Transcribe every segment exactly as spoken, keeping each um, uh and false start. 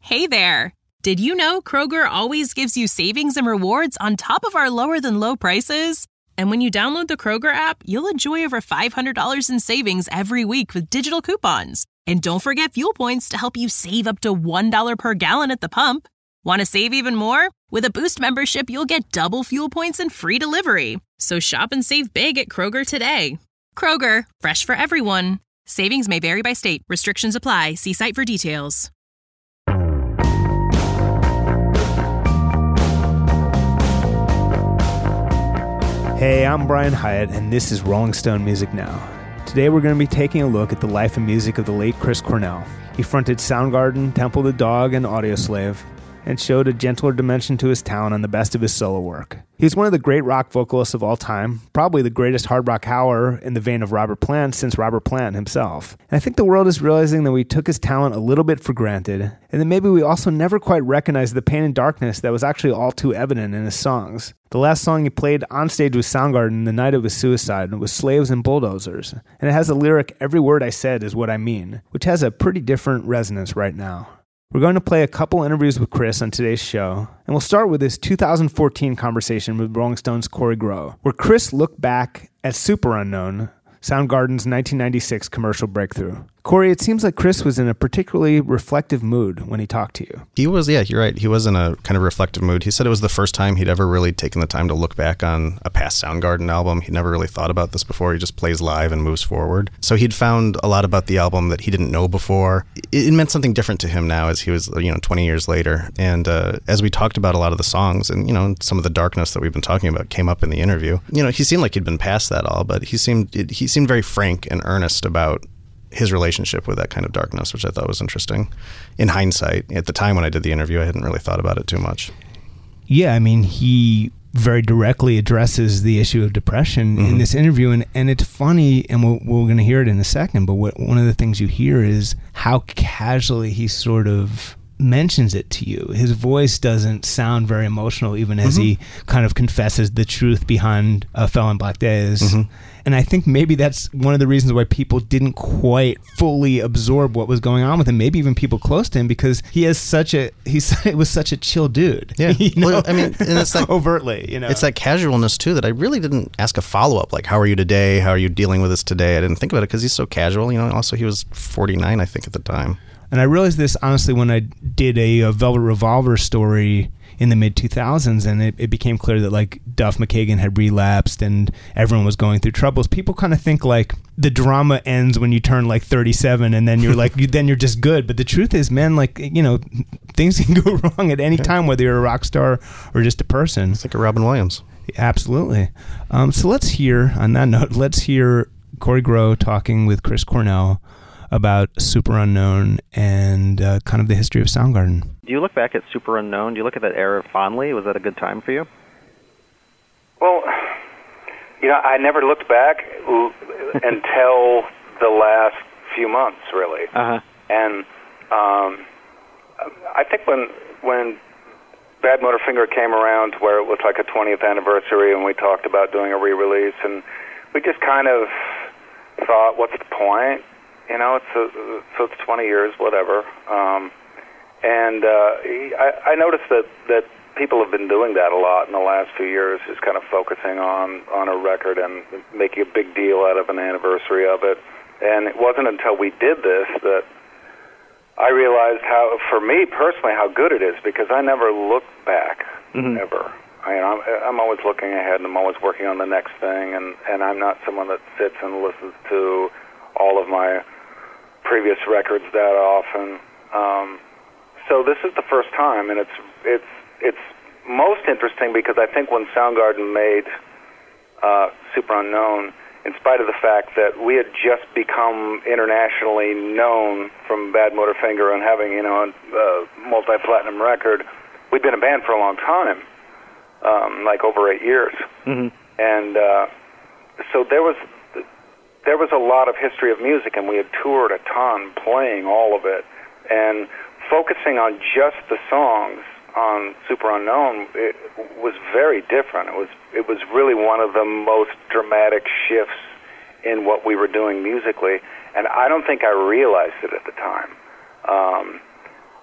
Hey there! Did you know Kroger always gives you savings and rewards on top of our lower-than-low prices? And when you download the Kroger app, you'll enjoy over five hundred dollars in savings every week with digital coupons. And don't forget fuel points to help you save up to one dollar per gallon at the pump. Want to save even more? With a Boost membership, you'll get double fuel points and free delivery. So shop and save big at Kroger today. Kroger, fresh for everyone. Savings may vary by state. Restrictions apply. See site for details. Hey, I'm Brian Hyatt, and this is Rolling Stone Music Now. Today we're going to be taking a look at the life and music of the late Chris Cornell. He fronted Soundgarden, Temple of the Dog, and Audioslave, and showed a gentler dimension to his talent on the best of his solo work. He's one of the great rock vocalists of all time, probably the greatest hard rock howler in the vein of Robert Plant since Robert Plant himself. And I think the world is realizing that we took his talent a little bit for granted, and that maybe we also never quite recognized the pain and darkness that was actually all too evident in his songs. The last song he played on stage with Soundgarden the night of his suicide was Slaves and Bulldozers, and it has the lyric, "Every word I said is what I mean," which has a pretty different resonance right now. We're going to play a couple interviews with Chris on today's show, and we'll start with his two thousand fourteen conversation with Rolling Stone's Corey Groh, where Chris looked back at Super Unknown, Soundgarden's nineteen ninety-six commercial breakthrough. Corey, it seems like Chris was in a particularly reflective mood when he talked to you. He was, yeah, you're right. He was in a kind of reflective mood. He said it was the first time he'd ever really taken the time to look back on a past Soundgarden album. He'd never really thought about this before. He just plays live and moves forward. So he'd found a lot about the album that he didn't know before. It, it meant something different to him now as he was, you know, twenty years later. And uh, as we talked about a lot of the songs and, you know, some of the darkness that we've been talking about came up in the interview, you know, he seemed like he'd been past that all, but he seemed it, he seemed very frank and earnest about his relationship with that kind of darkness, which I thought was interesting. In hindsight, at the time when I did the interview, I hadn't really thought about it too much. Yeah, I mean, he very directly addresses the issue of depression mm-hmm. in this interview, and, and it's funny, and we're, we're going to hear it in a second, but what, one of the things you hear is how casually he sort of mentions it to you. His voice doesn't sound very emotional, even as mm-hmm. he kind of confesses the truth behind uh, Fell in Black Days. Mm-hmm. And I think maybe that's one of the reasons why people didn't quite fully absorb what was going on with him. Maybe even people close to him, because he has such a he's it was such a chill dude. Yeah, you know? Well, I mean, and it's like overtly, you know, it's that casualness too that I really didn't ask a follow up. Like, how are you today? How are you dealing with this today? I didn't think about it because he's so casual. You know, also he was forty-nine, I think, at the time. And I realized this honestly when I did a, a Velvet Revolver story in the mid two thousands, and it, it became clear that like Duff McKagan had relapsed and everyone was going through troubles. People kind of think like the drama ends when you turn like thirty-seven and then you're like you, then you're just good. But the truth is, man, like, you know, things can go wrong at any time, whether you're a rock star or just a person. Think of Robin Williams. Absolutely. Um, so let's hear, on that note, let's hear Corey Groh talking with Chris Cornell about Super Unknown and uh, kind of the history of Soundgarden. Do you look back at Super Unknown? Do you look at that era fondly? Was that a good time for you? Well, you know, I never looked back until the last few months, really. Uh-huh. And um, I think when when Bad Motorfinger came around, where it was like a twentieth anniversary, and we talked about doing a re-release, and we just kind of thought, what's the point? You know, it's a, so it's twenty years, whatever. Um, and uh, I, I noticed that, that people have been doing that a lot in the last few years, just kind of focusing on, on a record and making a big deal out of an anniversary of it. And it wasn't until we did this that I realized how, for me personally, how good it is, because I never look back, mm-hmm. ever. I, you know, I'm, I'm always looking ahead, and I'm always working on the next thing, and, and I'm not someone that sits and listens to all of my previous records that often. Um, so this is the first time, and it's it's it's most interesting because I think when Soundgarden made uh, Super Unknown, in spite of the fact that we had just become internationally known from Bad Motorfinger and having, you know, a multi-platinum record, we'd been a band for a long time, um, like over eight years. Mm-hmm. And uh, so there was there was a lot of history of music, and we had toured a ton, playing all of it. And focusing on just the songs on Super Unknown, it was very different. It was it was really one of the most dramatic shifts in what we were doing musically, and I don't think I realized it at the time. Um,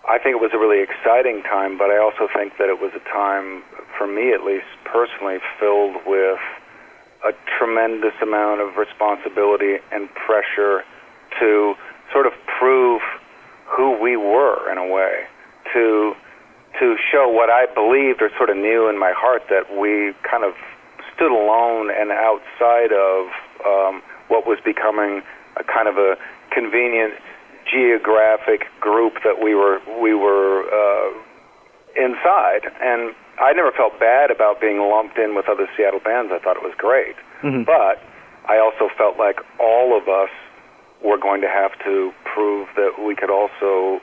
I think it was a really exciting time, but I also think that it was a time, for me at least personally, filled with a tremendous amount of responsibility and pressure to sort of prove who we were in a way, to to show what I believed or sort of knew in my heart, that we kind of stood alone and outside of um, what was becoming a kind of a convenient geographic group that we were we were uh, inside. And I never felt bad about being lumped in with other Seattle bands. I thought it was great. Mm-hmm. But I also felt like all of us were going to have to prove that we could also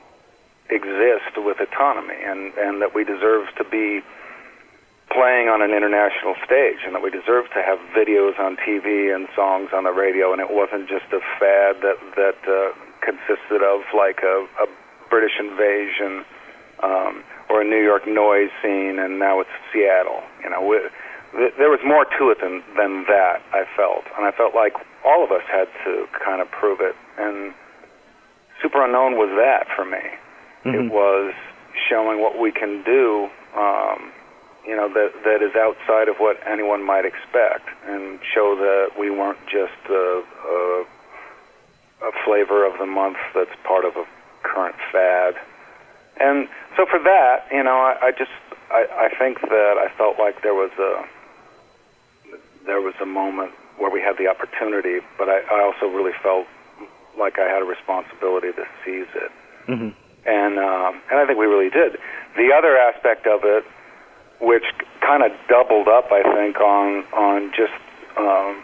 exist with autonomy, and, and that we deserved to be playing on an international stage, and that we deserved to have videos on T V and songs on the radio, and it wasn't just a fad that that uh, consisted of like a, a British invasion um, or a New York noise scene, and now it's Seattle. You know, we, th- there was more to it than than that, I felt, and I felt like all of us had to kind of prove it, and Super Unknown was that for me. Mm-hmm. It was showing what we can do, um, you know, that that is outside of what anyone might expect, and show that we weren't just a, a, a flavor of the month that's part of a current fad. And so for that, you know, I, I just, I, I think that I felt like there was a, there was a moment where we had the opportunity, but I, I also really felt like I had a responsibility to seize it. Mm-hmm. And um, and I think we really did. The other aspect of it, which kind of doubled up, I think, on on just um,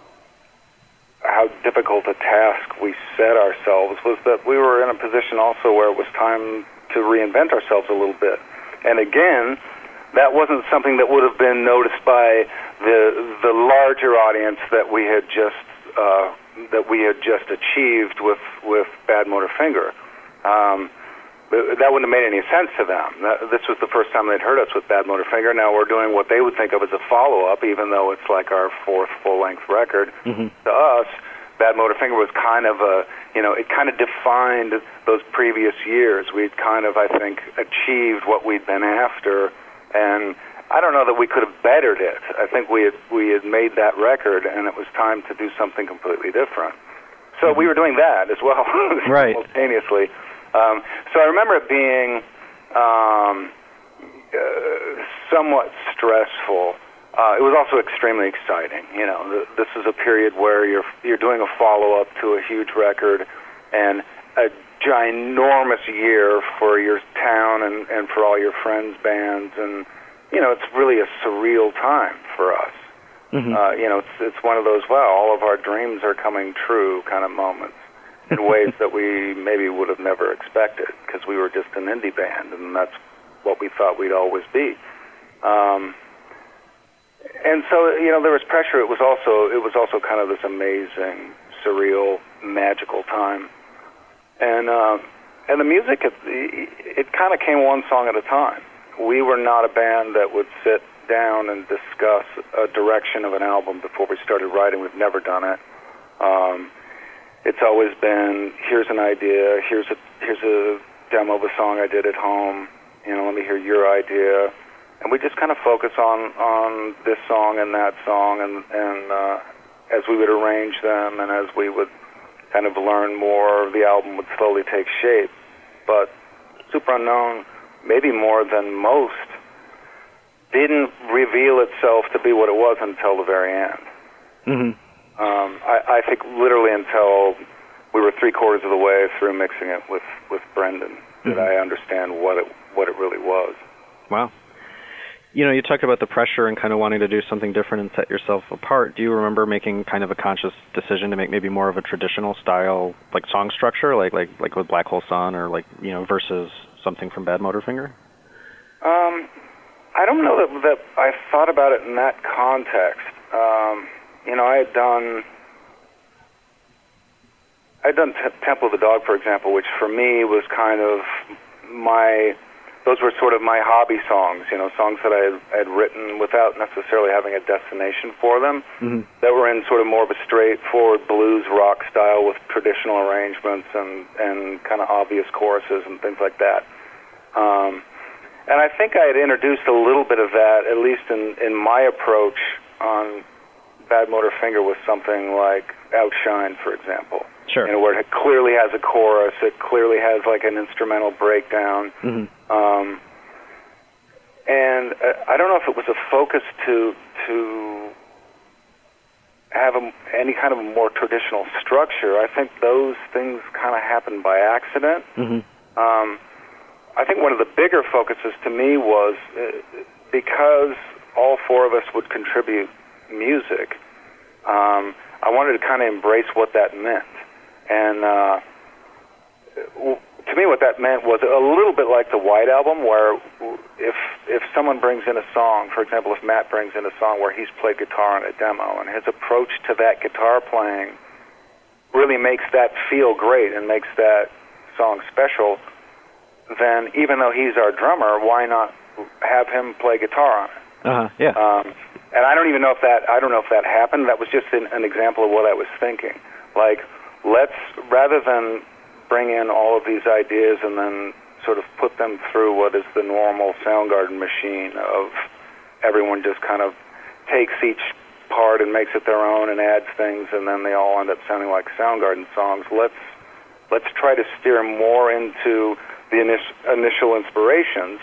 how difficult a task we set ourselves, was that we were in a position also where it was time to reinvent ourselves a little bit. And again, that wasn't something that would have been noticed by the the larger audience that we had just uh, that we had just achieved with with Badmotorfinger. Um, That wouldn't have made any sense to them. This was the first time they'd heard us with Badmotorfinger. Now we're doing what they would think of as a follow-up, even though it's like our fourth full-length record. Mm-hmm. To us, Badmotorfinger was kind of a, you know, it kind of defined those previous years. We'd kind of, I think, achieved what we'd been after, and I don't know that we could have bettered it. I think we had, we had made that record, and it was time to do something completely different. So mm-hmm. we were doing that as well, right. simultaneously. Um, so I remember it being um, uh, somewhat stressful. Uh, it was also extremely exciting. You know, th- this is a period where you're you're doing a follow-up to a huge record, and a ginormous year for your town and, and for all your friends' bands, and you know, it's really a surreal time for us. Mm-hmm. Uh, you know, it's it's one of those, wow, all of our dreams are coming true kind of moments. In ways that we maybe would have never expected, because we were just an indie band, and that's what we thought we'd always be. Um, and so, you know, there was pressure. It was also it was also kind of this amazing, surreal, magical time. And uh, and the music, it, it kind of came one song at a time. We were not a band that would sit down and discuss a direction of an album before we started writing. We've never done it. Um, It's always been, here's an idea, here's a here's a demo of a song I did at home, you know, let me hear your idea. And we just kind of focus on, on this song and that song, and, and uh, as we would arrange them and as we would kind of learn more, the album would slowly take shape. But Super Unknown, maybe more than most, didn't reveal itself to be what it was until the very end. Mm-hmm. Um, I, I think literally until we were three quarters of the way through mixing it with, with Brendan mm-hmm. did I understand what it what it really was. Wow. You know, you talked about the pressure and kind of wanting to do something different and set yourself apart. Do you remember making kind of a conscious decision to make maybe more of a traditional style, like song structure, like like like with Black Hole Sun, or like, you know, versus something from Badmotorfinger? Um, I don't know that that I thought about it in that context. Um, You know, I had done, I had done T- Temple of the Dog, for example, which for me was kind of my those were sort of my hobby songs, you know, songs that I had, had written without necessarily having a destination for them, mm-hmm. that were in sort of more of a straightforward blues rock style with traditional arrangements and, and kind of obvious choruses and things like that. Um, and I think I had introduced a little bit of that, at least in, in my approach on Bad Motor Finger, with something like Outshine, for example. Sure. You know, where it clearly has a chorus, it clearly has like an instrumental breakdown. Mm-hmm. Um, and uh, I don't know if it was a focus to to have a, any kind of a more traditional structure. I think those things kind of happened by accident. Mm-hmm. Um, I think one of the bigger focuses to me was uh, because all four of us would contribute music, um, I wanted to kind of embrace what that meant. And uh, to me, what that meant was a little bit like the White Album, where if if someone brings in a song, for example, if Matt brings in a song where he's played guitar on a demo, and his approach to that guitar playing really makes that feel great and makes that song special, then even though he's our drummer, why not have him play guitar on it? Uh-huh, yeah. Um, and I don't even know if that I don't know if that happened. That was just an, an example of what I was thinking. Like, let's, rather than bring in all of these ideas and then sort of put them through what is the normal Soundgarden machine of everyone just kind of takes each part and makes it their own and adds things, and then they all end up sounding like Soundgarden songs. Let's let's try to steer more into the initial, initial inspirations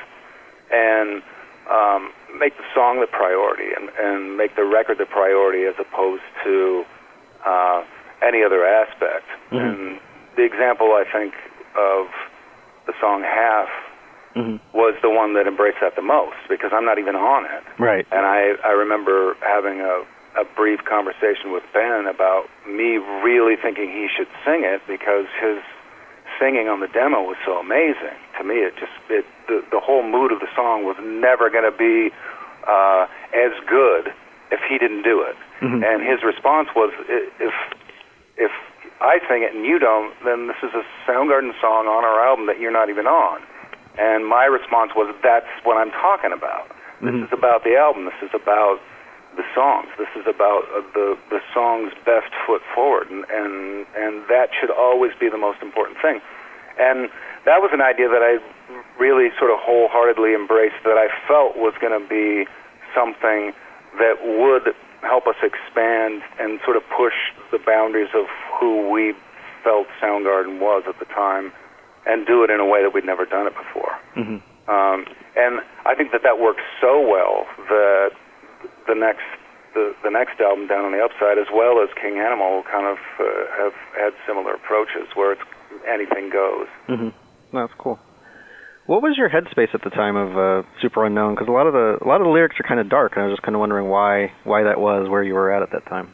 and um, make the song the priority and, and make the record the priority as opposed to uh, any other aspect. Mm-hmm. And the example, I think, of the song Half mm-hmm. was the one that embraced that the most, because I'm not even on it. Right. And I, I remember having a, a brief conversation with Ben about me really thinking he should sing it, because his singing on the demo was so amazing. To me, it just, it, the, the whole mood of the song was never going to be uh, as good if he didn't do it. Mm-hmm. And his response was, if if I sing it and you don't, then this is a Soundgarden song on our album that you're not even on. And my response was, that's what I'm talking about. Mm-hmm. This is about the album. This is about the songs. This is about uh, the the song's best foot forward, and, and and that should always be the most important thing. And that was an idea that I really sort of wholeheartedly embraced, that I felt was going to be something that would help us expand and sort of push the boundaries of who we felt Soundgarden was at the time, and do it in a way that we'd never done it before. Mm-hmm. Um, and I think that that worked so well that the next the, the next album, Down on the Upside, as well as King Animal, kind of uh, have had similar approaches where it's anything goes. Mm-hmm. That's cool. What was your headspace at the time of uh, Super Unknown? Because a lot of the a lot of the lyrics are kind of dark, and I was just kind of wondering why why that was, where you were at at that time.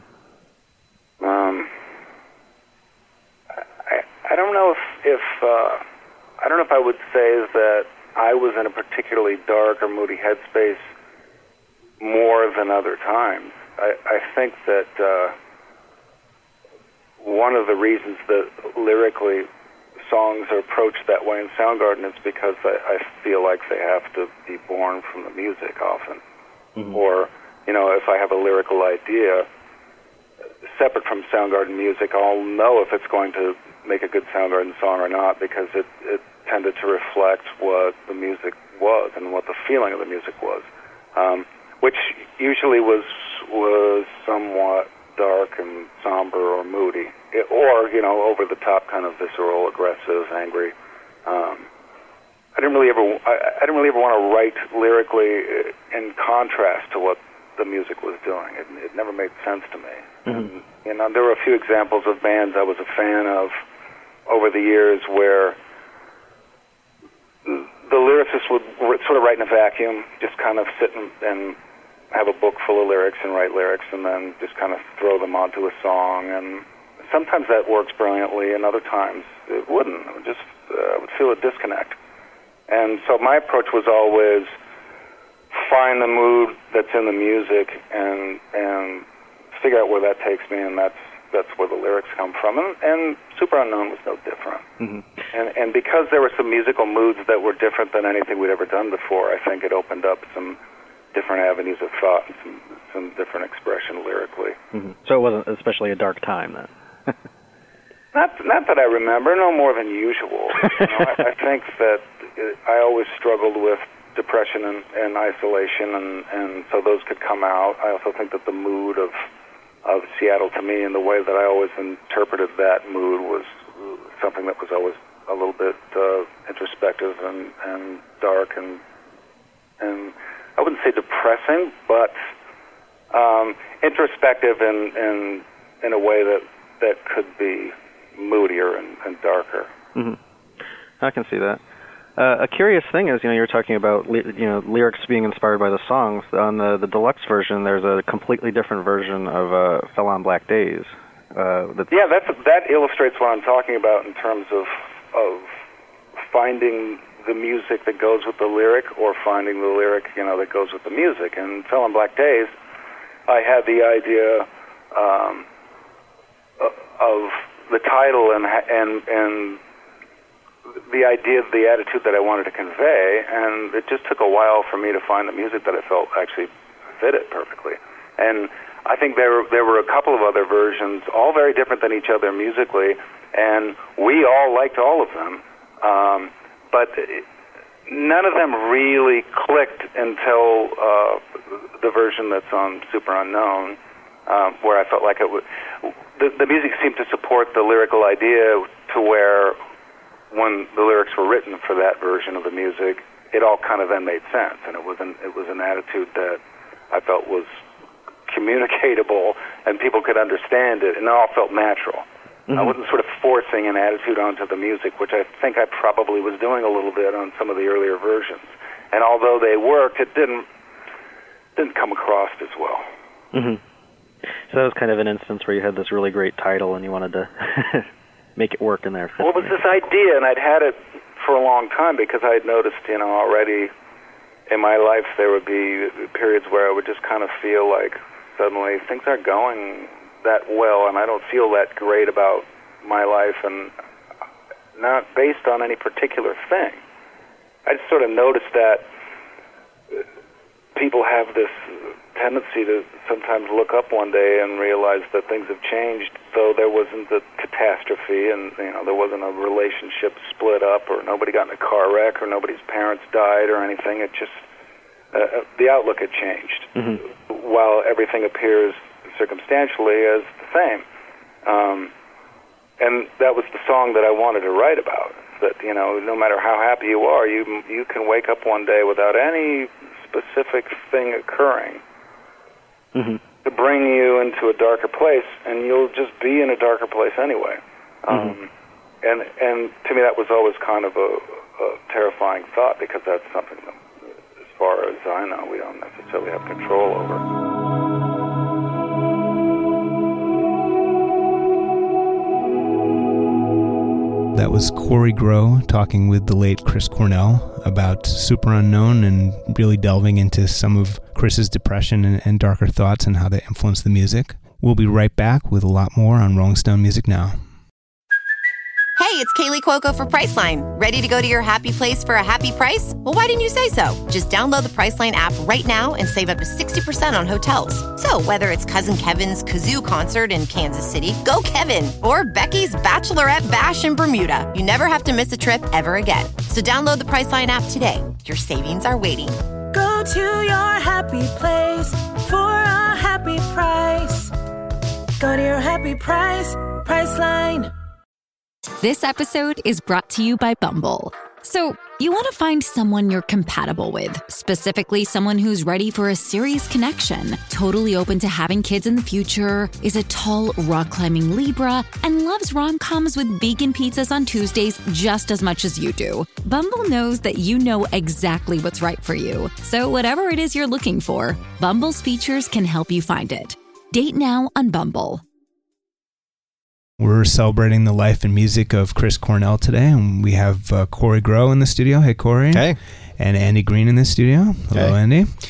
Um, I I don't know if if uh, I don't know if I would say that I was in a particularly dark or moody headspace more than other times. I, I think that uh, one of the reasons that lyrically songs are approached that way in Soundgarden is because I, I feel like they have to be born from the music often. Mm-hmm. Or, you know, if I have a lyrical idea separate from Soundgarden music, I'll know if it's going to make a good Soundgarden song or not, because it, it tended to reflect what the music was and what the feeling of the music was, um, which usually was was somewhat dark and somber or moody, it, or, you know, over the top, kind of visceral, aggressive, angry. Um, I didn't really ever, I, I didn't really ever want to write lyrically in contrast to what the music was doing. It, it never made sense to me. Mm-hmm. And, you know, there were a few examples of bands I was a fan of over the years where the lyricist would sort of write in a vacuum, just kind of sit and, and have a book full of lyrics and write lyrics, and then just kind of throw them onto a song. And sometimes that works brilliantly, and other times it wouldn't. I would just uh, would feel a disconnect. And so my approach was always find the mood that's in the music and and figure out where that takes me, and that's that's where the lyrics come from. And, and Super Unknown was no different. Mm-hmm. And and because there were some musical moods that were different than anything we'd ever done before, I think it opened up some different avenues of thought and some, some different expression lyrically. Mm-hmm. So it wasn't especially a dark time then? Not not that I remember, no more than usual. You know, I, I think that I always struggled with depression and, and isolation, and, and so those could come out. I also think that the mood of of Seattle to me and the way that I always interpreted that mood was something that was always a little bit uh, introspective and, and dark and and I wouldn't say depressing, but um, introspective in, in in a way that, that could be moodier and, and darker. Mm-hmm. I can see that. Uh, a curious thing is, you know, you were talking about li- you know lyrics being inspired by the songs. On the, the deluxe version, there's a completely different version of uh, "Fell on Black Days." Uh, that's yeah, that's that illustrates what I'm talking about in terms of of finding the music that goes with the lyric, or finding the lyric, you know, that goes with the music. And "Fell on Black Days," I had the idea um, of the title and and and. the idea, the attitude that I wanted to convey, and it just took a while for me to find the music that I felt actually fit it perfectly. And I think there there were a couple of other versions, all very different than each other musically, and we all liked all of them, um, but it, none of them really clicked until uh, the version that's on Super Unknown, um, where I felt like it would. The, the music seemed to support the lyrical idea to where, when the lyrics were written for that version of the music, it all kind of then made sense, and it was an it was an attitude that I felt was communicatable and people could understand it, and it all felt natural. Mm-hmm. I wasn't sort of forcing an attitude onto the music, which I think I probably was doing a little bit on some of the earlier versions. And although they worked, it didn't didn't come across as well. Mm-hmm. So that was kind of an instance where you had this really great title and you wanted to make it work in there. Well, it was this idea, and I'd had it for a long time because I had noticed, you know, already in my life there would be periods where I would just kind of feel like suddenly things aren't going that well, and I don't feel that great about my life, and not based on any particular thing. I just sort of noticed that people have this tendency to sometimes look up one day and realize that things have changed, though there wasn't a catastrophe, and you know there wasn't a relationship split up, or nobody got in a car wreck, or nobody's parents died, or anything. It just uh, the outlook had changed, mm-hmm. while everything appears circumstantially as the same. Um, and that was the song that I wanted to write about. That you know, no matter how happy you are, you you can wake up one day without any specific thing occurring. Mm-hmm. To bring you into a darker place, and you'll just be in a darker place anyway. Um, mm-hmm. And and to me, that was always kind of a, a terrifying thought, because that's something that, as far as I know, we don't necessarily have control over. That was Corey Grow talking with the late Chris Cornell about Super Unknown, and really delving into some of Chris's depression and, and darker thoughts and how they influenced the music. We'll be right back with a lot more on Rolling Stone Music Now. Hey, it's Kaylee Cuoco for Priceline. Ready to go to your happy place for a happy price? Well, why didn't you say so? Just download the Priceline app right now and save up to sixty percent on hotels. So whether it's Cousin Kevin's Kazoo Concert in Kansas City, go Kevin, or Becky's Bachelorette Bash in Bermuda, you never have to miss a trip ever again. So download the Priceline app today. Your savings are waiting. Go to your happy place for a happy price. Go to your happy price, Priceline. This episode is brought to you by Bumble. So, you want to find someone you're compatible with, specifically someone who's ready for a serious connection, totally open to having kids in the future, is a tall, rock-climbing Libra, and loves rom-coms with vegan pizzas on Tuesdays just as much as you do. Bumble knows that you know exactly what's right for you. So whatever it is you're looking for, Bumble's features can help you find it. Date now on Bumble. We're celebrating the life and music of Chris Cornell today, and we have uh, Corey Grow in the studio. Hey, Corey. Hey. And Andy Green in the studio. Hello, hey. Andy.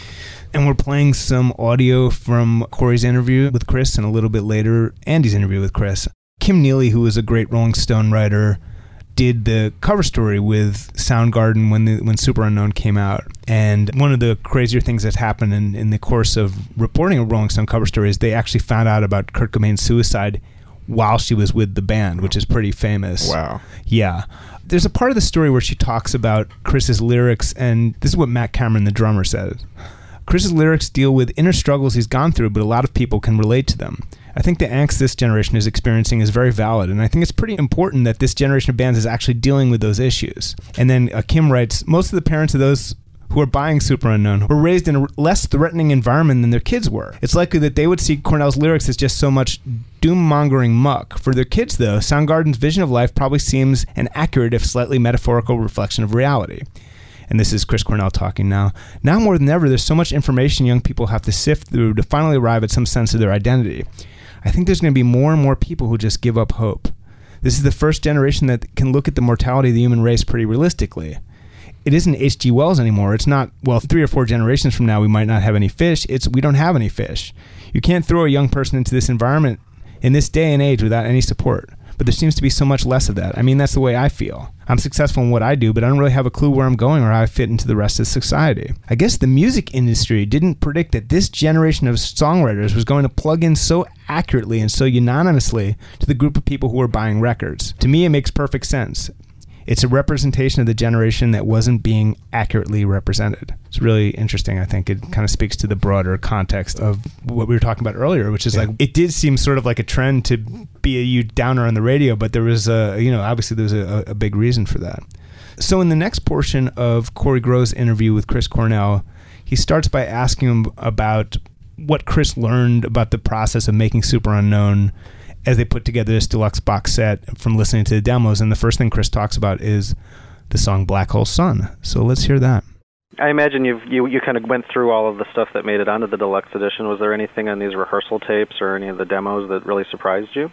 And we're playing some audio from Corey's interview with Chris, and a little bit later, Andy's interview with Chris. Kim Neely, who was a great Rolling Stone writer, did the cover story with Soundgarden when the, when Super Unknown came out. And one of the crazier things that's happened in, in the course of reporting a Rolling Stone cover story is they actually found out about Kurt Cobain's suicide while she was with the band, which is pretty famous. Wow. Yeah. There's a part of the story where she talks about Chris's lyrics, and this is what Matt Cameron, the drummer, says. Chris's lyrics deal with inner struggles he's gone through, but a lot of people can relate to them. I think the angst this generation is experiencing is very valid, and I think it's pretty important that this generation of bands is actually dealing with those issues. And then uh, Kim writes, most of the parents of those who are buying Super Unknown were raised in a less threatening environment than their kids were. It's likely that they would see Cornell's lyrics as just so much doom-mongering muck. For their kids, though, Soundgarden's vision of life probably seems an accurate, if slightly metaphorical, reflection of reality. And this is Chris Cornell talking now. Now more than ever, there's so much information young people have to sift through to finally arrive at some sense of their identity. I think there's going to be more and more people who just give up hope. This is the first generation that can look at the mortality of the human race pretty realistically. It isn't H G Wells anymore. It's not, well, three or four generations from now we might not have any fish. It's we don't have any fish. You can't throw a young person into this environment in this day and age without any support. But there seems to be so much less of that. I mean, that's the way I feel. I'm successful in what I do, but I don't really have a clue where I'm going or how I fit into the rest of society. I guess the music industry didn't predict that this generation of songwriters was going to plug in so accurately and so unanimously to the group of people who were buying records. To me, it makes perfect sense. It's a representation of the generation that wasn't being accurately represented. It's really interesting. I think it kind of speaks to the broader context of what we were talking about earlier, which is yeah. like, it did seem sort of like a trend to be a you downer on the radio, but there was a, you know, obviously there was a, a big reason for that. So in the next portion of Corey Grove's interview with Chris Cornell, he starts by asking him about what Chris learned about the process of making Super Unknown as they put together this deluxe box set from listening to the demos. And the first thing Chris talks about is the song Black Hole Sun. So let's hear that. I imagine you've, you you kind of went through all of the stuff that made it onto the deluxe edition. Was there anything on these rehearsal tapes or any of the demos that really surprised you?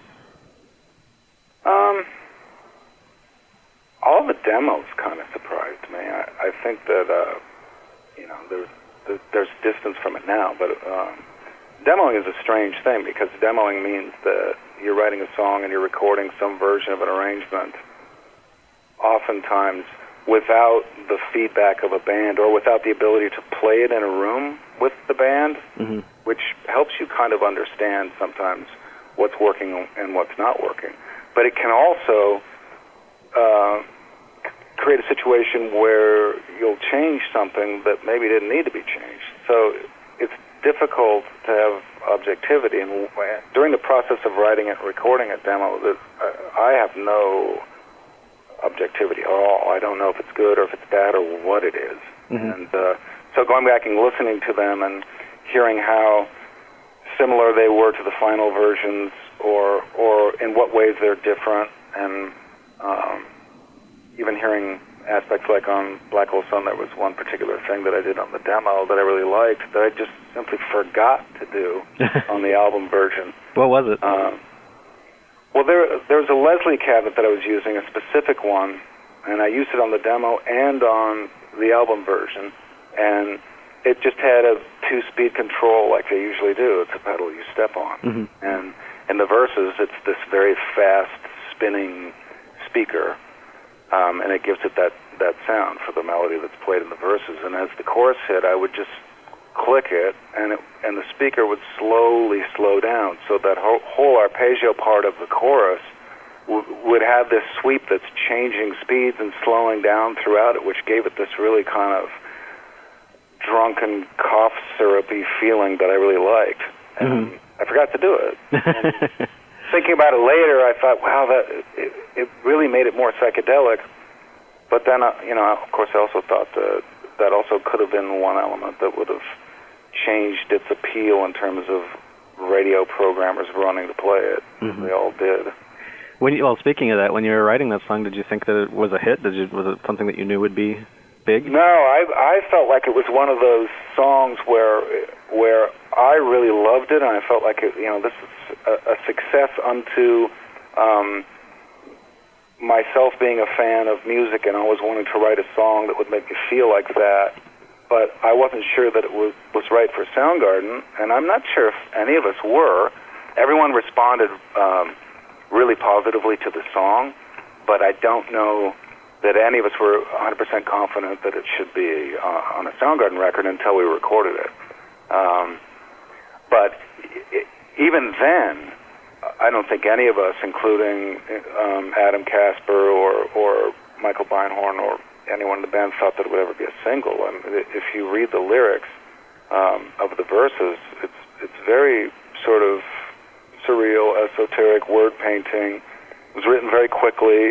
Um, all the demos kind of surprised me. I, I think that, uh, you know, there's, there's distance from it now, but um, demoing is a strange thing because demoing means that you're writing a song and you're recording some version of an arrangement, oftentimes without the feedback of a band or without the ability to play it in a room with the band, mm-hmm. which helps you kind of understand sometimes what's working and what's not working. But it can also uh, create a situation where you'll change something that maybe didn't need to be changed. So it's difficult to have objectivity, and during the process of writing it and recording a demo, that uh, I have no objectivity at all. I don't know if it's good or if it's bad or what it is. Mm-hmm. And uh, so going back and listening to them and hearing how similar they were to the final versions, or or in what ways they're different, and um, even hearing aspects like on Black Hole Sun, there was one particular thing that I did on the demo that I really liked that I just simply forgot to do on the album version. What was it? Um, well, there there was a Leslie cabinet that I was using, a specific one, and I used it on the demo and on the album version, and it just had a two-speed control like they usually do. It's a pedal you step on. Mm-hmm. And in the verses, it's this very fast spinning speaker. Um, and it gives it that, that sound for the melody that's played in the verses. And as the chorus hit, I would just click it, and it, and the speaker would slowly slow down, so that whole, whole arpeggio part of the chorus w- would have this sweep that's changing speeds and slowing down throughout it, which gave it this really kind of drunken, cough syrupy feeling that I really liked. And mm-hmm. I forgot to do it. And thinking about it later, I thought, wow, that it, it really made it more psychedelic. But then, uh, you know, of course, I also thought that that also could have been one element that would have changed its appeal in terms of radio programmers running to play it. Mm-hmm. They all did. When you, well, speaking of that, when you were writing that song, did you think that it was a hit? Did you, was it something that you knew would be big? No, I I felt like it was one of those songs where where I really loved it, and I felt like it, you know, this is a, a success unto um, myself being a fan of music and always wanting to write a song that would make me feel like that. but I wasn't sure that it was, was right for Soundgarden, and I'm not sure if any of us were. Everyone responded um, really positively to the song, but I don't know that any of us were one hundred percent confident that it should be uh, on a Soundgarden record until we recorded it. Um, but it, even then, I don't think any of us, including um, Adam Kasper or, or Michael Beinhorn or anyone in the band, thought that it would ever be a single. I mean, if you read the lyrics um, of the verses, it's it's very sort of surreal, esoteric, word painting. It was written very quickly.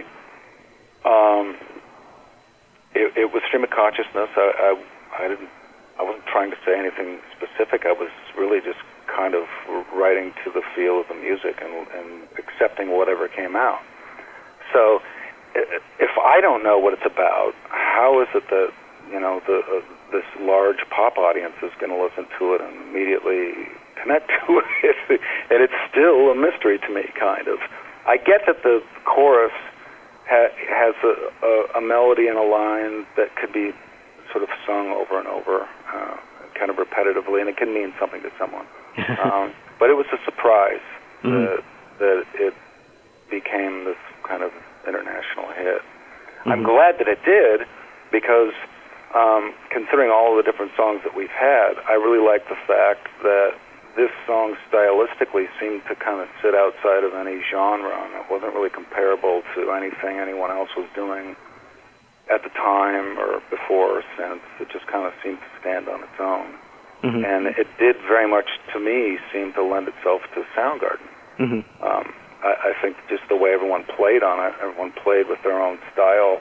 Um, it, it was stream of consciousness. I, I, I didn't. I wasn't trying to say anything specific. I was really just kind of writing to the feel of the music and, and accepting whatever came out. So, if I don't know what it's about, how is it that you know the uh, this large pop audience is going to listen to it and immediately connect to it? And it's still a mystery to me, kind of. I get that the chorus ha- has a, a, a melody and a line that could be sort of sung over and over, uh, kind of repetitively, and it can mean something to someone. um, but it was a surprise mm-hmm. that, that it became this kind of international hit. Mm-hmm. I'm glad that it did, because um, considering all of the different songs that we've had, I really like the fact that this song stylistically seemed to kind of sit outside of any genre, and it wasn't really comparable to anything anyone else was doing at the time or before or since. It just kind of seemed to stand on its own. Mm-hmm. And it did very much, to me, seem to lend itself to Soundgarden. Mm-hmm. Um, I, I think just the way everyone played on it, everyone played with their own style,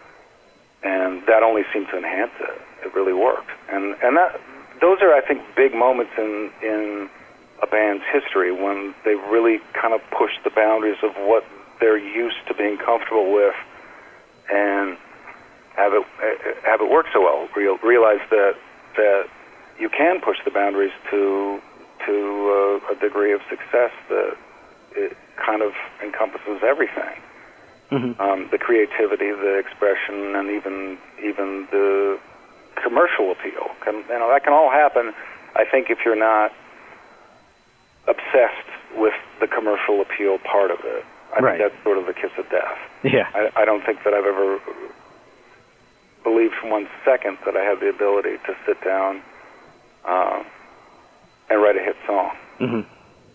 and that only seemed to enhance it. It really worked. And and that those are, I think, big moments in, in a band's history when they really kind of push the boundaries of what they're used to being comfortable with and have it have it work so well. Real, realize that that you can push the boundaries to to uh, a degree of success that it kind of encompasses everything. Mm-hmm. Um, the creativity, the expression, and even even the commercial appeal. Can, you know, that can all happen, I think, if you're not obsessed with the commercial appeal part of it. I right. think that's sort of the kiss of death. Yeah. I, I don't think that I've ever believed for one second that I had the ability to sit down uh, and write a hit song. Mm-hmm.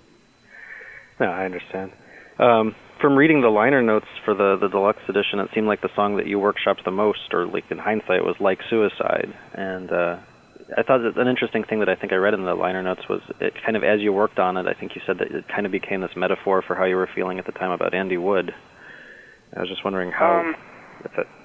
No, I understand. Um, from reading the liner notes for the, the deluxe edition, it seemed like the song that you workshopped the most, or like in hindsight, was Like Suicide. And uh, I thought that an interesting thing that I think I read in the liner notes was it kind of, as you worked on it, I think you said that it kind of became this metaphor for how you were feeling at the time about Andy Wood. I was just wondering how... Um, that's it.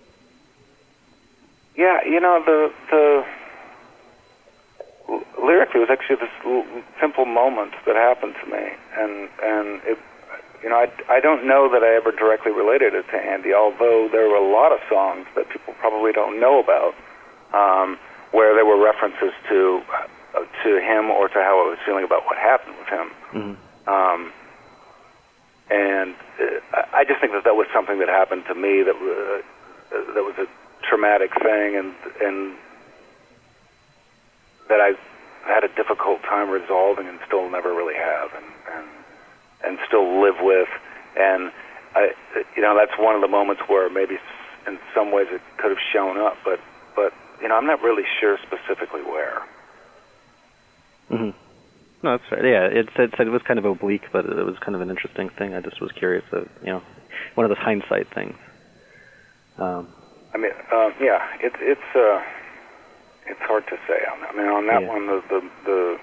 Yeah, you know, the the lyrically it was actually this simple moment that happened to me, and and it, you know, I, I don't know that I ever directly related it to Andy, although there were a lot of songs that people probably don't know about, um, where there were references to uh, to him or to how I was feeling about what happened with him. Mm-hmm. Um, and uh, I just think that that was something that happened to me that uh, that was a traumatic thing, and and that I had a difficult time resolving, and still never really have, and and, and still live with. And I, you know, that's one of the moments where maybe in some ways it could have shown up, but but you know, I'm not really sure specifically where. Mm-hmm. No, that's right. Yeah, it said, said it was kind of oblique, but it was kind of an interesting thing. I just was curious of, you know, one of those hindsight things. Um, I mean, uh, yeah, it's it's uh, it's hard to say. On that. I mean, on that yeah. one, the, the the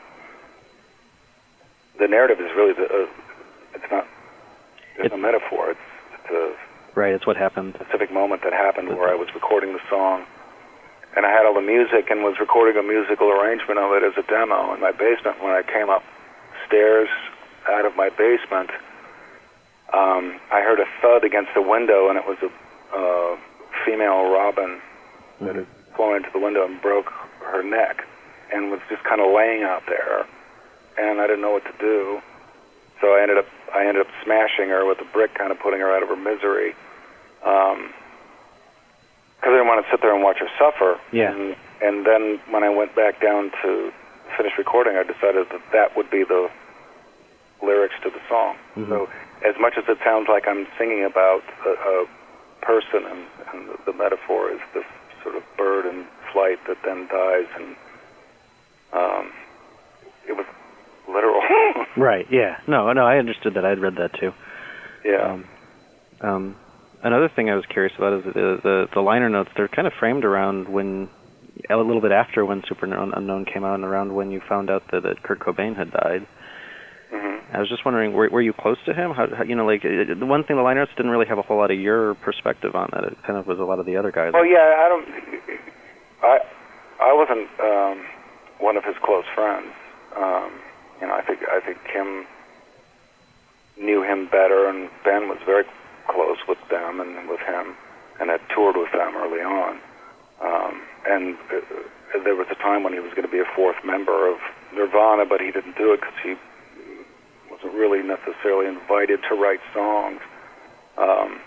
the narrative is really the. Uh, it's not. There's it's, no metaphor. It's it's a right. It's what happened. Specific moment that happened where I was recording the song, and I had all the music and was recording a musical arrangement of it as a demo in my basement. When I came upstairs out of my basement, um, I heard a thud against the window, and it was a uh, female robin mm-hmm. that had flown into the window and broke her neck, and was just kind of laying out there, and I didn't know what to do. So I ended up I ended up smashing her with a brick, kind of putting her out of her misery. Um, because I didn't want to sit there and watch her suffer. Yeah. And, and then when I went back down to finish recording, I decided that that would be the lyrics to the song. Mm-hmm. So as much as it sounds like I'm singing about a, a person, and, and the, the metaphor is this sort of bird in flight that then dies, and um, it was literal. Right, yeah. No, no, I understood that. I'd read that too. Yeah. Um, um, another thing I was curious about is the, the, the liner notes. They're kind of framed around when, a little bit after when Super Unknown came out, and around when you found out that, that Kurt Cobain had died. Mm-hmm. I was just wondering, were, were you close to him? How, how, you know, like the one thing, the liner notes didn't really have a whole lot of your perspective on that. It kind of was a lot of the other guys. Well, yeah, I don't. I I wasn't um, one of his close friends. Um, you know, I think I think Kim knew him better, and Ben was very close with them and with him, and had toured with them early on. Um, and uh, there was a time when he was going to be a fourth member of Nirvana, but he didn't do it because he wasn't really necessarily invited to write songs. Um,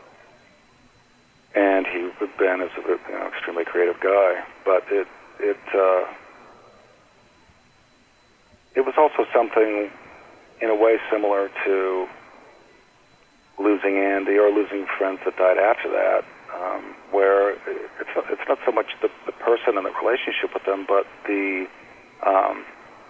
and he, Ben is a you know, extremely creative guy, but it it uh, it was also something in a way similar to losing Andy or losing friends that died after that, um, where it's not, it's not so much the, the person and the relationship with them, but the um,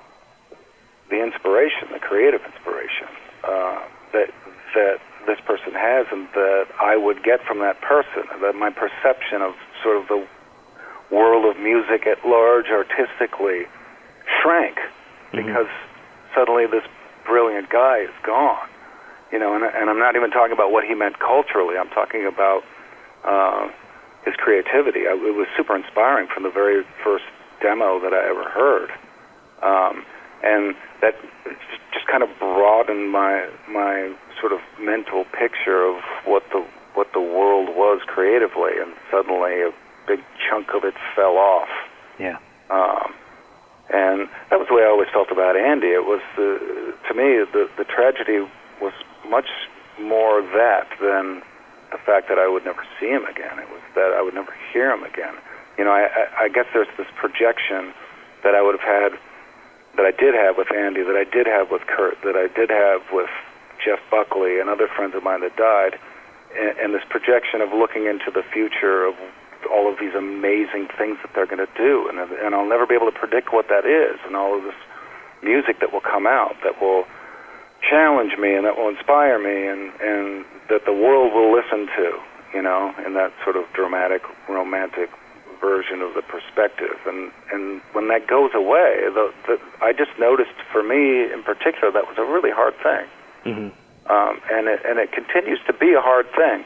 the inspiration, the creative inspiration uh, that that this person has, and that I would get from that person, that my perception of sort of the world of music at large artistically shrank, mm-hmm. because suddenly this brilliant guy is gone. You know, and, and I'm not even talking about what he meant culturally. I'm talking about uh, his creativity. I, it was super inspiring from the very first demo that I ever heard. Um, and that just kind of broadened my my sort of mental picture of what the what the world was creatively, and suddenly a big chunk of it fell off. Yeah. Um, and that was the way I always felt about Andy. It was the, to me, the the tragedy was much more that than the fact that I would never see him again. It was that I would never hear him again. You know, I, I, I guess there's this projection that I would have had, that I did have with Andy, that I did have with Kurt, that I did have with Jeff Buckley and other friends of mine that died, and, and this projection of looking into the future of all of these amazing things that they're going to do, and, and I'll never be able to predict what that is, and all of this music that will come out that will challenge me and that will inspire me, and, and that the world will listen to, you know, in that sort of dramatic, romantic version of the perspective. And, and when that goes away, the, the, I just noticed, for me in particular, that was a really hard thing. Mm-hmm. Um, and, it, and it continues to be a hard thing.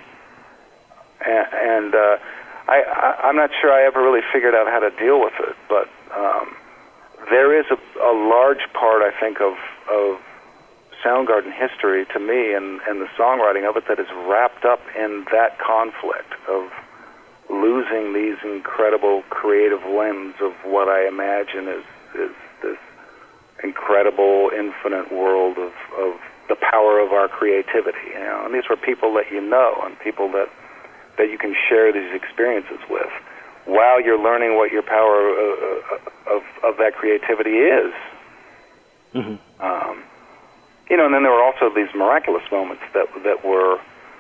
And, and uh, I, I, I'm not sure I ever really figured out how to deal with it, but um, there is a, a large part, I think, of, of Soundgarden history to me, and, and the songwriting of it, that is wrapped up in that conflict of losing these incredible creative limbs of what I imagine is, is this incredible, infinite world of, of the power of our creativity. You know, and these were people that you know, and people that that you can share these experiences with, while you're learning what your power uh, of of that creativity is. Mm-hmm. Um, you know, and then there were also these miraculous moments that that were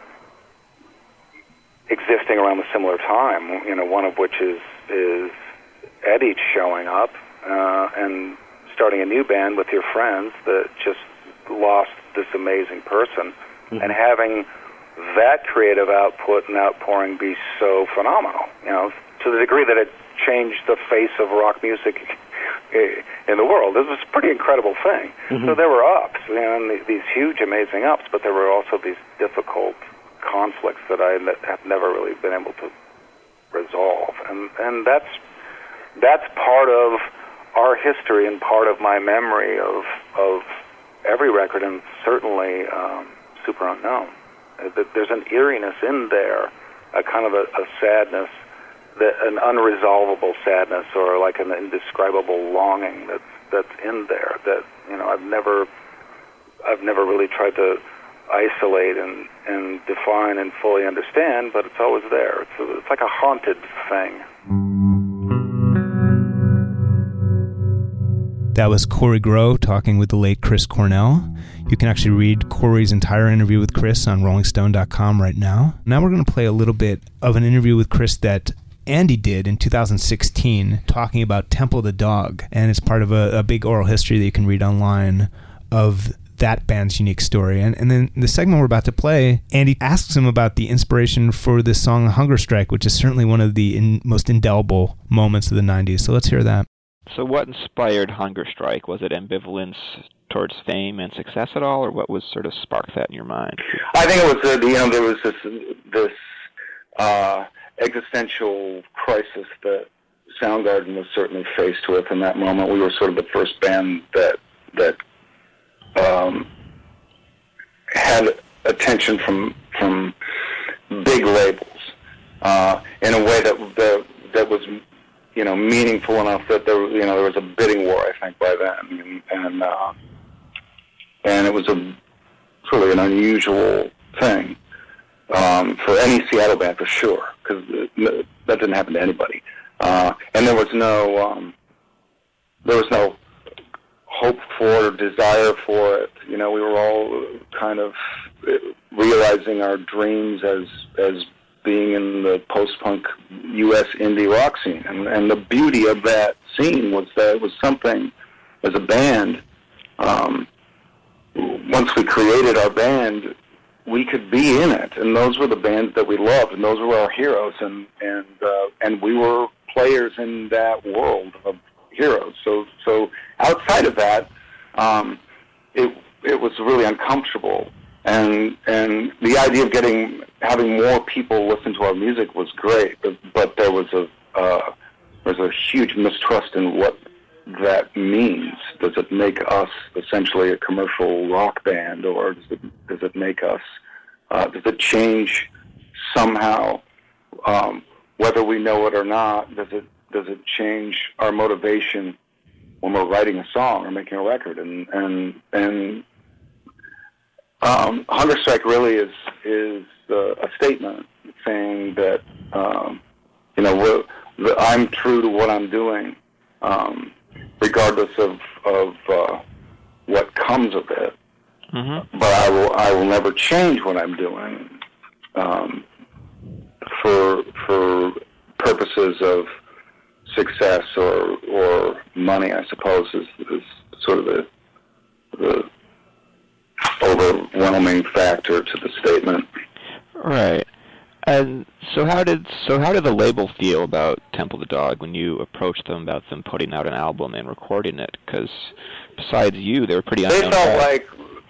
existing around the similar time. You know, one of which is is Eddie showing up uh, and starting a new band with your friends that just lost this amazing person, mm-hmm. and having that creative output and outpouring be so phenomenal. You know, to the degree that it changed the face of rock music in the world. It was a pretty incredible thing. Mm-hmm. So there were ups, you know, and these huge, amazing ups, but there were also these difficult conflicts that I have never really been able to resolve. And and that's that's part of our history and part of my memory of of every record, and certainly um, Super Unknown. There's an eeriness in there, a kind of a, a sadness, that an unresolvable sadness, or like an indescribable longing that's that's in there that, you know, I've never I've never really tried to isolate and, and define and fully understand, but it's always there. It's, a, it's like a haunted thing. That was Corey Groh talking with the late Chris Cornell. You can actually read Corey's entire interview with Chris on rolling stone dot com right now. Now we're going to play a little bit of an interview with Chris that Andy did in two thousand sixteen talking about Temple the Dog, and it's part of a, a big oral history that you can read online of that band's unique story. And, and then the segment we're about to play, Andy asks him about the inspiration for this song Hunger Strike, which is certainly one of the in, most indelible moments of the nineties. So let's hear that. So what inspired Hunger Strike? Was it ambivalence towards fame and success at all, or what was sort of sparked that in your mind? I think it was, uh, you know, there was this, this uh, existential crisis that Soundgarden was certainly faced with in that moment. We were sort of the first band that that um, had attention from from big labels uh, in a way that that that was, you know, meaningful enough that there, you know, there was a bidding war, I think, by then, and and, uh, and it was a truly an unusual thing um, for any Seattle band, for sure, because that didn't happen to anybody, uh, and there was no um, there was no hope for it or desire for it. You know, we were all kind of realizing our dreams as as being in the post-punk U S indie rock scene. And, and the beauty of that scene was that it was something, as a band, um, once we created our band, we could be in it. And those were the bands that we loved, and those were our heroes. And and uh, and we were players in that world of heroes. So so outside of that, um, it it was really uncomfortable. And and the idea of getting having more people listen to our music was great, but, but there was a uh, there's a huge mistrust in what that means. Does it make us essentially a commercial rock band, or does it does it make us uh, does it change somehow, um, whether we know it or not? Does it does it change our motivation when we're writing a song or making a record? And and and Um, Hunger Strike really is is uh, a statement saying that um, you know we're, that I'm true to what I'm doing, um, regardless of of uh, what comes of it. Mm-hmm. But I will I will never change what I'm doing um, for for purposes of success or or money. I suppose is, is sort of the the overwhelming factor to the statement. Right. And so how did so how did the label feel about Temple the Dog when you approached them about them putting out an album and recording it? Because besides you, they were pretty unknown. They felt like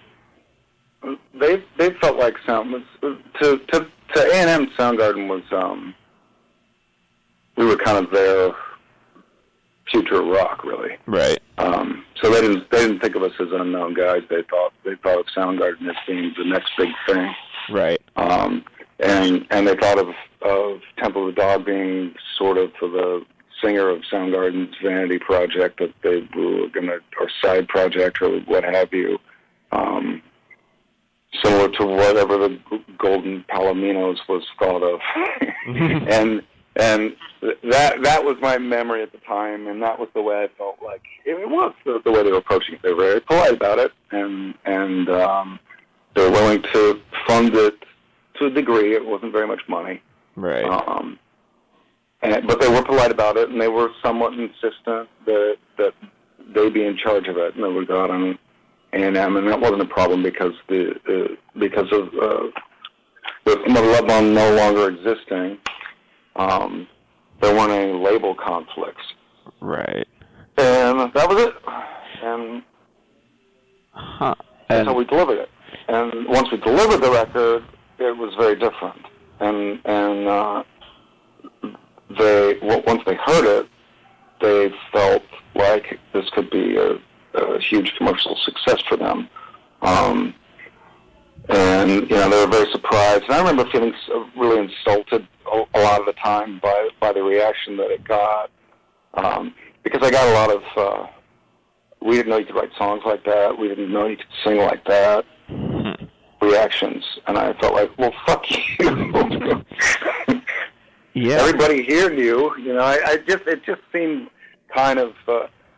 they they felt like some to to to A and M. Soundgarden was um we were kind of their future rock, really. Right. Um, so they didn't they didn't think of us as unknown guys. They thought they thought of Soundgarden as being the next big thing. Right. Um, and and they thought of of Temple of the Dog being sort of the singer of Soundgarden's vanity project that they were gonna, or side project or what have you. Um, similar to whatever the Golden Palominos was thought of. and And that that was my memory at the time, and that was the way I felt like it was the, the way they were approaching it. They were very polite about it, and and um, they were willing to fund it to a degree. It wasn't very much money, right? Um, and, but they were polite about it, and they were somewhat insistent that that they be in charge of it, and they would go out on A and M, and that wasn't a problem because the, the because of uh, with Love Bone no longer existing. Um, there weren't any label conflicts. Right. And that was it. And huh. that's how we delivered it. And once we delivered the record, it was very different. And and uh, they once they heard it, they felt like this could be a, a huge commercial success for them. Um, and you know, they were very surprised. And I remember feeling really insulted a lot of the time by by the reaction that it got, um, because I got a lot of uh, we didn't know you could write songs like that, we didn't know you could sing like that mm-hmm. reactions, and I felt like, well, fuck you. Yeah. Everybody here knew, you know. I, I just it just seemed kind of uh,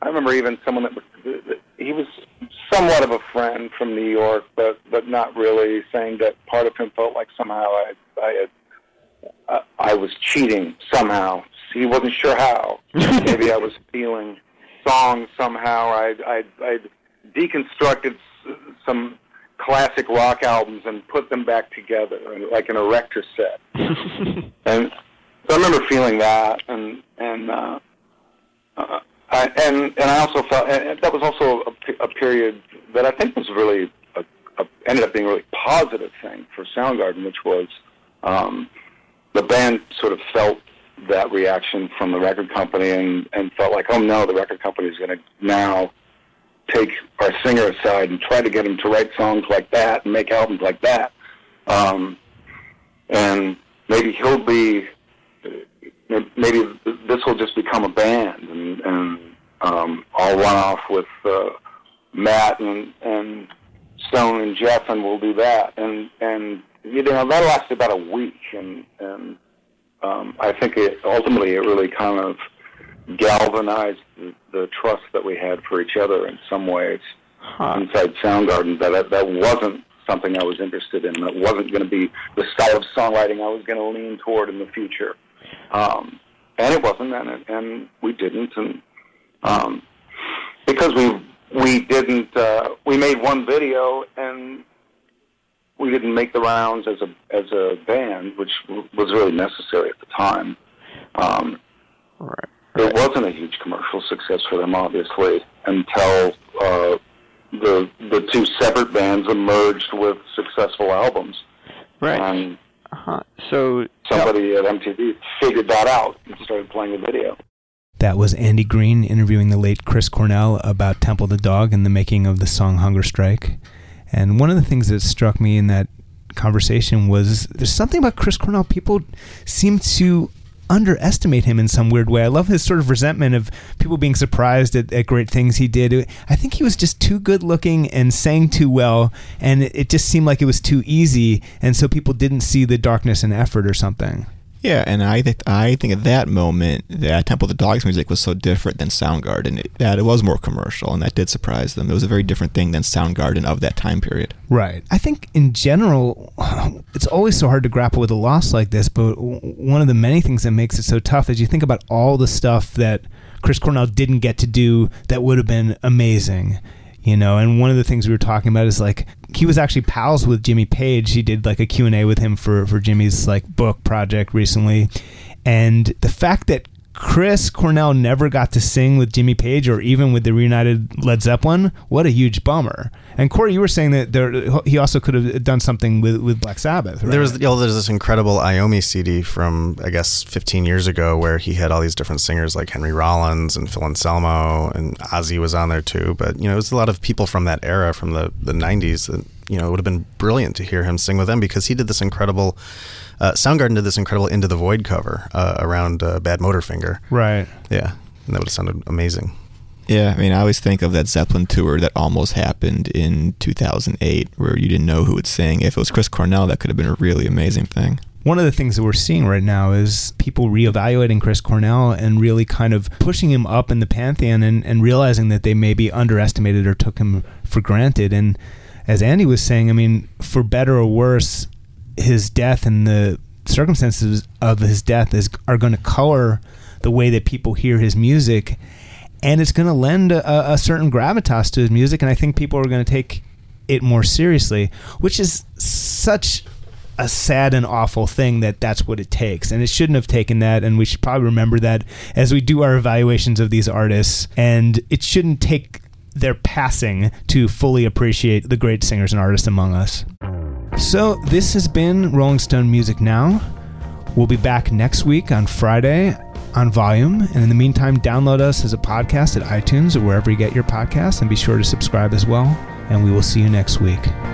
I remember even someone that was, he was somewhat of a friend from New York, but but not really, saying that part of him felt like somehow I I had uh, I was cheating somehow. He wasn't sure how. Maybe I was stealing songs somehow. I'd I'd, I'd deconstructed some classic rock albums and put them back together, like an Erector set. And so I remember feeling that, and and uh, uh, I, and and I also felt, and that was also a, a period that I think was really a, a, ended up being a really positive thing for Soundgarden, which was um, the band sort of felt that reaction from the record company, and, and felt like, oh no, the record company is going to now take our singer aside and try to get him to write songs like that and make albums like that. Um, and maybe he'll be, maybe this will just become a band, and, and um, I'll run off with uh, Matt and, and Stone and Jeff, and we'll do that. And, and you know, that lasted about a week, and, and um, I think it, ultimately it really kind of galvanized the, the trust that we had for each other in some ways huh. inside Soundgarden, that that wasn't something I was interested in. That wasn't going to be the style of songwriting I was going to lean toward in the future. Um, and it wasn't, and, it, and we didn't. And um, because we we didn't, uh, we made one video, and we didn't make the rounds as a as a band, which was really necessary at the time. Um, right. It wasn't a huge commercial success for them, obviously, until uh, the the two separate bands emerged with successful albums. Right. And uh-huh. So somebody at M T V figured that out and started playing the video. That was Andy Green interviewing the late Chris Cornell about Temple the Dog and the making of the song Hunger Strike. And one of the things that struck me in that conversation was there's something about Chris Cornell. People seem to underestimate him in some weird way. I love his sort of resentment of people being surprised at, at great things he did. I think he was just too good looking and sang too well, and it, it just seemed like it was too easy, and so people didn't see the darkness and effort or something. Yeah, and I th- I think at that moment that Temple of the Dog's music was so different than Soundgarden, it, that it was more commercial, and that did surprise them. It was a very different thing than Soundgarden of that time period. Right. I think in general, it's always so hard to grapple with a loss like this, but one of the many things that makes it so tough is you think about all the stuff that Chris Cornell didn't get to do that would have been amazing. You know, and one of the things we were talking about is like he was actually pals with Jimmy Page. He did like a Q and A with him for, for Jimmy's like book project recently. And the fact that Chris Cornell never got to sing with Jimmy Page or even with the reunited Led Zeppelin, what a huge bummer. And Corey, you were saying that there, he also could have done something with, with Black Sabbath, right? There was, you know, there's this incredible Iommi C D from, I guess, fifteen years ago where he had all these different singers like Henry Rollins and Phil Anselmo, and Ozzy was on there too. But, you know, it was a lot of people from that era, from the, the nineties, that, you know, it would have been brilliant to hear him sing with them, because he did this incredible... Uh, Soundgarden did this incredible Into the Void cover uh, around uh, Bad Motorfinger. Right. Yeah, and that would have sounded amazing. Yeah, I mean, I always think of that Zeppelin tour that almost happened in two thousand eight, where you didn't know who would sing. If it was Chris Cornell, that could have been a really amazing thing. One of the things that we're seeing right now is people reevaluating Chris Cornell and really kind of pushing him up in the pantheon, and, and realizing that they maybe underestimated or took him for granted. And as Andy was saying, I mean, for better or worse, his death and the circumstances of his death is are going to color the way that people hear his music, and it's going to lend a, a certain gravitas to his music, and I think people are going to take it more seriously, which is such a sad and awful thing that that's what it takes, and it shouldn't have taken that, and we should probably remember that as we do our evaluations of these artists, and it shouldn't take their passing to fully appreciate the great singers and artists among us. So this has been Rolling Stone Music Now. We'll be back next week on Friday on Volume, and in the meantime, download us as a podcast at iTunes or wherever you get your podcasts, and be sure to subscribe as well, and we will see you next week.